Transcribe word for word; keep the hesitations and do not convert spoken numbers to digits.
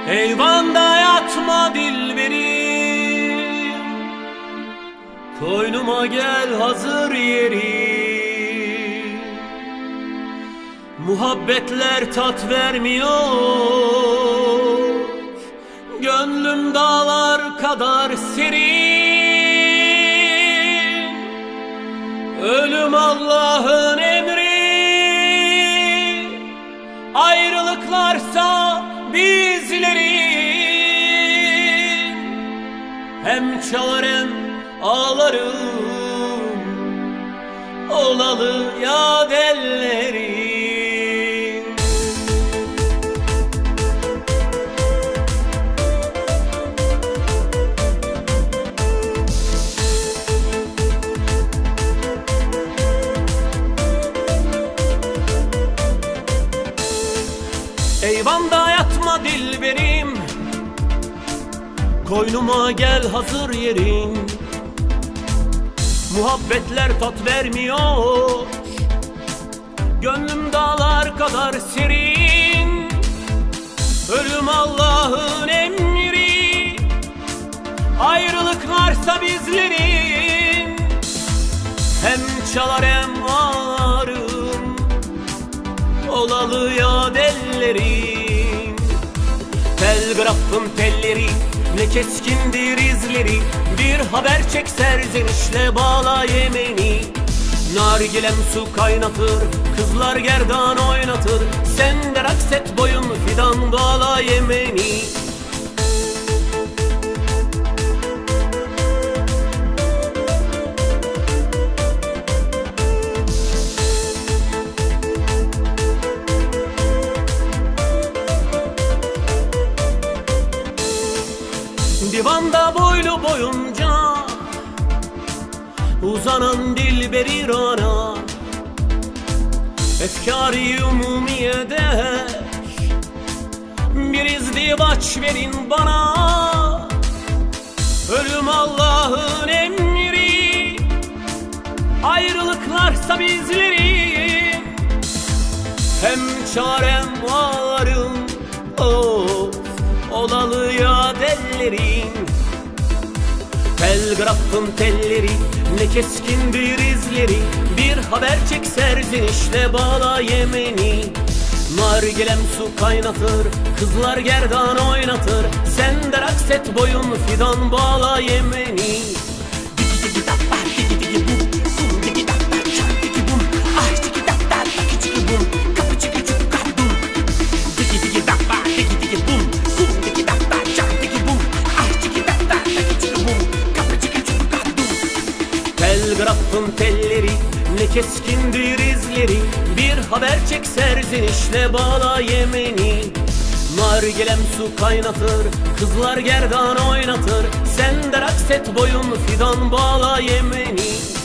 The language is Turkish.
Eyvanda yatma dilberim, koynuma gel hazır yeri. Muhabbetler tat vermiyor, gönlüm dağlar kadar serin. Ölüm Allah'ın emri, ayrılıklarsa bizlerin. Hem çalar hem ağlarım, olalı yad ellerin. Eyvanda yatma dilberim, koynuma gel hazır yerin. Muhabbetler tat vermiyor, gönlüm dağlar kadar serin. Ölüm Allah'ın emri, ayrılık varsa bizlerin. Hem çalar hem ağlarım, olalı yad ellerin. Telgrafın telleri ne keskindir izleri, bir haber çek serzenişle bağla Yemen'i. Nargilem su kaynatır, kızlar gerdan oynatır, sen de raks et boyun fidan bağla Yemen'i. Divanda boylu boyunca uzanan dilberi rana, efkâr-ı umumiyede bir izdivaç verin bana. Ölüm Allah'ın emri, ayrılıklarsa bizlerin. Hem çağır hem ağlarım, oh, olalı yad ellerin. Telgrafın telleri ne keskindir izleri, bir haber çek serzenişle bağla Yemen'i. Nargilem su kaynatır, kızlar gerdan oynatır, sen de raks et boyun fidan bağla Yemen'i. Telgrafın telleri ne keskindir izleri, bir haber çek serzenişle bağla Yemen'i. Nargilem su kaynatır, kızlar gerdan oynatır, sen de raks et boyun fidan bağla Yemen'i.